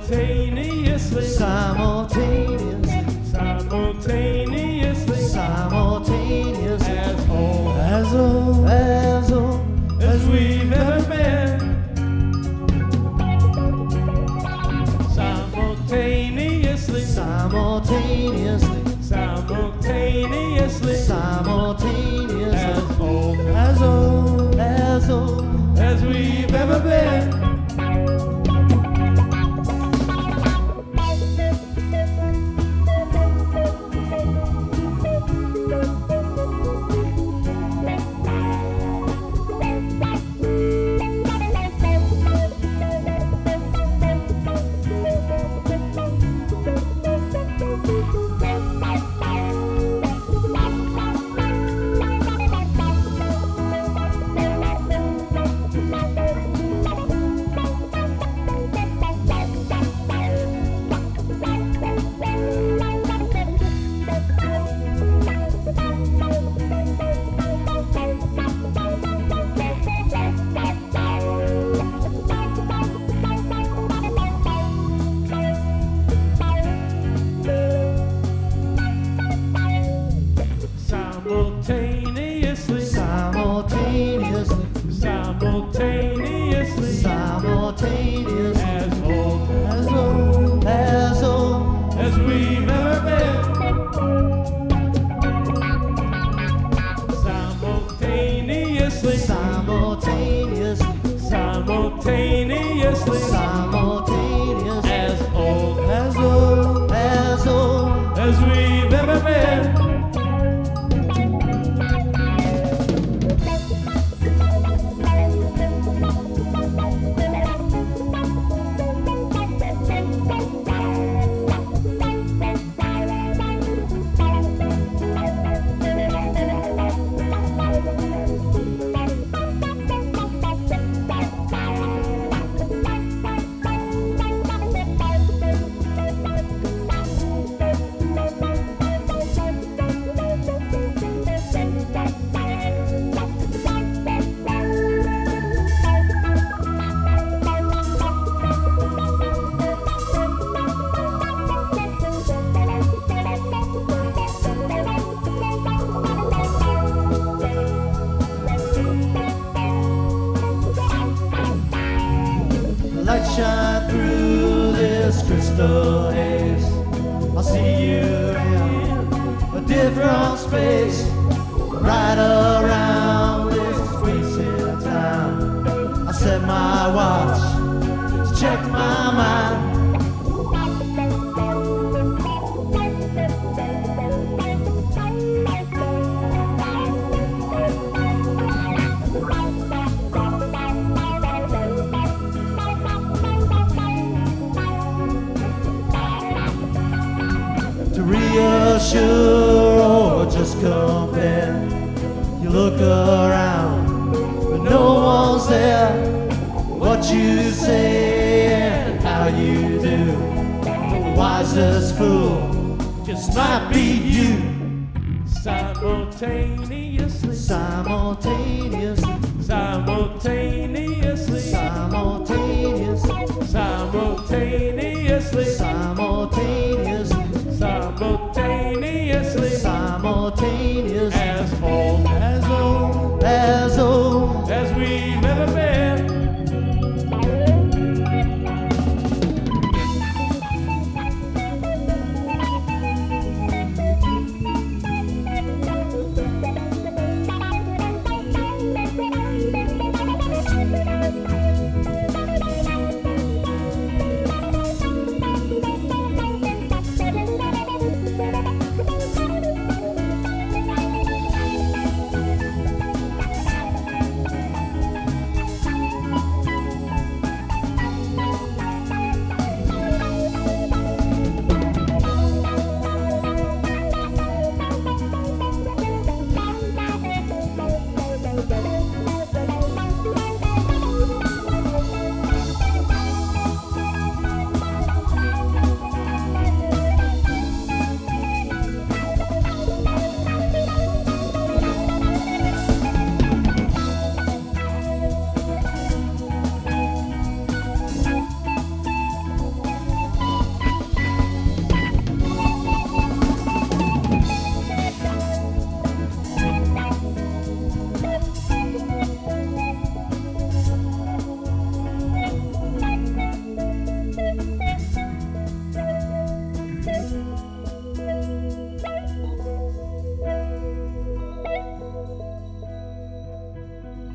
simultaneously, simultaneously, simultaneously, simultaneously, as old as we've ever been. Simultaneously, simultaneously, simultaneously, simultaneously, as old as as we've ever been. Simultaneously, simultaneously, simultaneously, simultaneously, as old as as we've ever been. Simultaneously, simultaneously, simultaneously, simultaneously, as old as as we've ever been. light shine through this crystal haze. I'll see you in a different space, right around this wasted time. I set my watch to check my mind. To reassure or just compare, you look around, but no one's there. What you say and how you do, the wisest fool just might be you. Simultaneously, Simultaneously, simultaneously, simultaneously, simultaneously,